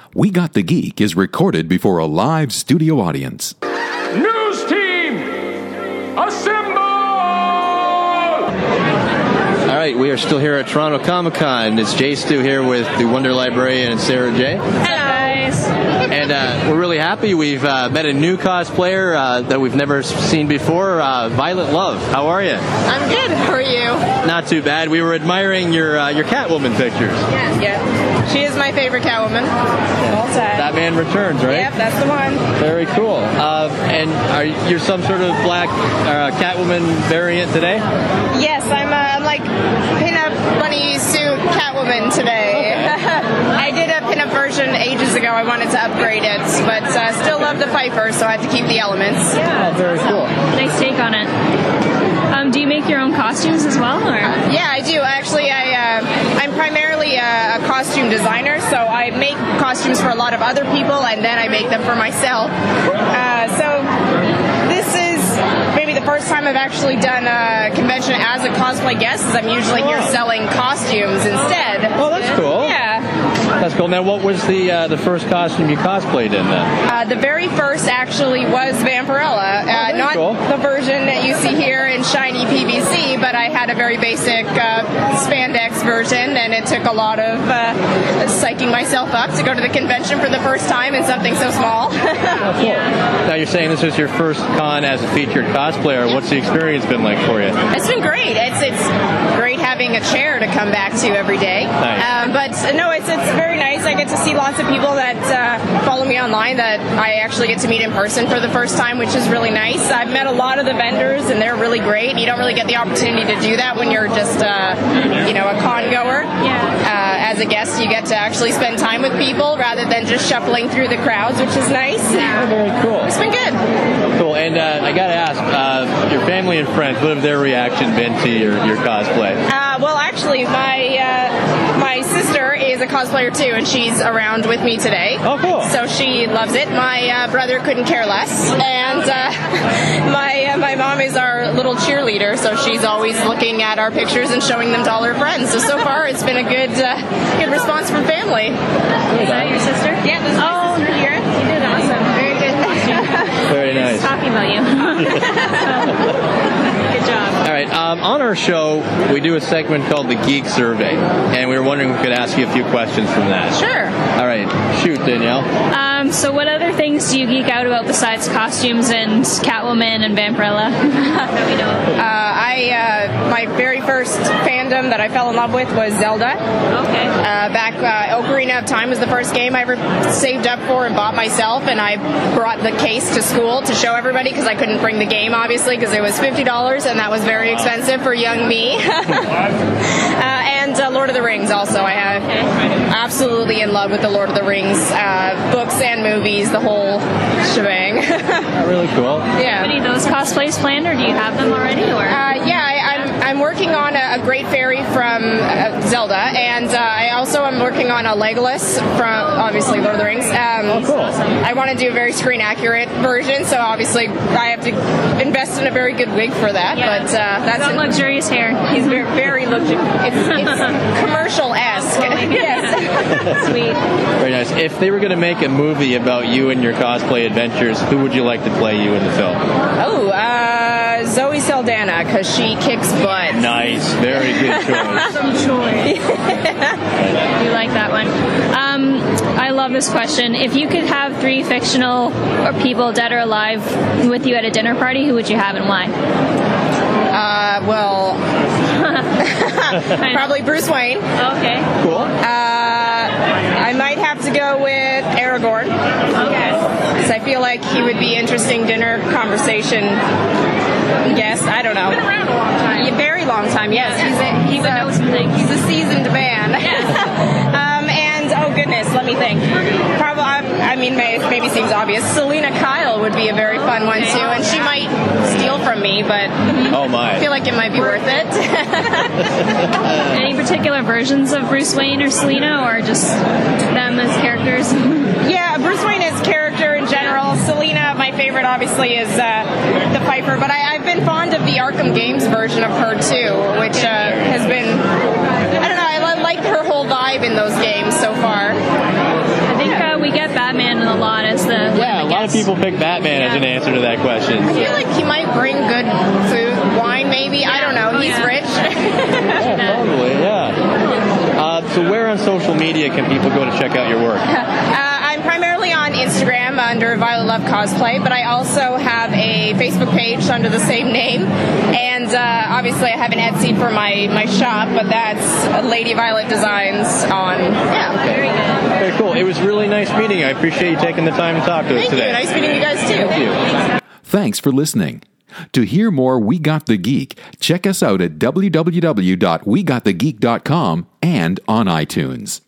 We Got the Geek is recorded before a live studio audience. News team, assemble! All right, we are still here at Toronto Comic Con. It's Jay Stu here with the Wonder Librarian and Sarah J. Hello, guys. And we're really happy. We've met a new cosplayer that we've never seen before, Violet Love. How are you? I'm good. How are you? Not too bad. We were admiring your Catwoman pictures. Yeah. She is my favorite Catwoman. All time. Batman Returns, right? Yep, that's the one. Very cool. And you're some sort of black Catwoman variant today? Yes, I'm like pin-up bunny suit Catwoman today. I did a pin-up version ages ago. I wanted to upgrade it, but still love the Piper, so I had to keep the elements. Yeah, very cool. Nice take on it. Do you make your own costumes as well? Or? Yeah, I do. Actually, I'm primarily a costume designer, so I make costumes for a lot of other people, and then I make them for myself. So this is maybe the first time I've actually done a convention as a cosplay guest, as I'm usually here selling costumes instead. Oh, that's cool. Yeah. That's cool. Now, what was the first costume you cosplayed in then? The very first actually was Vampirella. Not cool. the version that you see here in shiny PVC, but I had a very basic spandex version, and it took a lot of psyching myself up to go to the convention for the first time in something so small. Oh, cool. Now, you're saying this is your first con as a featured cosplayer. What's the experience been like for you? It's been great. It's great having a chair to come back to every day. Nice. But no, it's very nice. I get to see lots of people that follow me online that I actually get to meet in person for the first time, which is really nice. I've met a lot of the vendors, and they're really great. You don't really get the opportunity to do that when you're just a con goer. Yeah. As a guest, you get to actually spend time with people rather than just shuffling through the crowds, which is nice. Oh, very cool. It's been good. Cool. And I got to ask, your family and friends, what have their reaction been to your cosplay? Well, actually, my sister is a cosplayer too, and she's around with me today. Oh, cool. So she loves it. My brother couldn't care less, and my mom is our little cheerleader, so she's always looking at our pictures and showing them to all her friends. So far, it's been a good response from family. Is that your sister? Yeah, this is my sister here. You did awesome. Very good costume. Very nice. Talking about you. Good job. All right. On our show, we do a segment called the Geek Survey, and we were wondering if we could ask you a few questions from that. Sure. All right. Shoot, Danielle. So what other things do you geek out about besides costumes and Catwoman and Vampirella? That we know of? My very first fandom that I fell in love with was Zelda. Okay. Ocarina of Time was the first game I ever saved up for and bought myself, and I brought the case to school to show everybody because I couldn't bring the game, obviously, because it was $50, and that was very expensive for young me. And Lord of the Rings also. I have absolutely in love with the Lord of the Rings books and movies, the whole shebang. Really cool. Yeah. Any of those cosplays planned, or do you have them already? Or? I'm working on a Great Fairy from Zelda, and I also am working on a Legolas from, obviously, Lord of the Rings. Cool. I want to do a very screen-accurate version, so obviously I have to invest in a very good wig for that. Yeah. But that's got luxurious hair. He's very, very luxurious. It's commercial-esque. Yes. Sweet. Very nice. If they were going to make a movie about you and your cosplay adventures, who would you like to play you in the film? Zoe Saldana, because she kicks butt. Nice. Very good choice. Some choice. You like that one. I love this question. If you could have 3 fictional or people, dead or alive, with you at a dinner party, who would you have and why? Probably Bruce Wayne. Okay. Cool. I might have to go with Aragorn. Okay. Because I feel like he would be interesting dinner conversation. Yes, I don't know. He's been around a long time. A very long time, yes. He would know some things. He's a seasoned man. Yes. And, oh goodness, let me think. Probably, maybe seems obvious. Selena Kyle would be a very fun one too, and she might steal from me, but Oh my. I feel like it might be worth it. Any particular versions of Bruce Wayne or Selena, or just them as characters? Yeah, Bruce Wayne as character in general. Selena, my favorite, obviously, is the Piper, but I've been fond of the Arkham Games version of her too, which has been, I don't know, I like her whole vibe in those games so far. I think why people pick Batman as an answer to that question. I feel like he might bring good food, wine maybe. I don't know. He's rich. Yeah, probably, yeah. So where on social media can people go to check out your work? I'm primarily on Instagram under Violet Love Cosplay, but I also have a Facebook page under the same name. And obviously I have an Etsy for my shop, but that's Lady Violet Designs on, Very good. Very cool. It was really nice meeting you. I appreciate you taking the time to talk to us today. Thank you. Nice meeting you guys too. Thank you. Thanks for listening. To hear more We Got the Geek, check us out at www.wegotthegeek.com and on iTunes.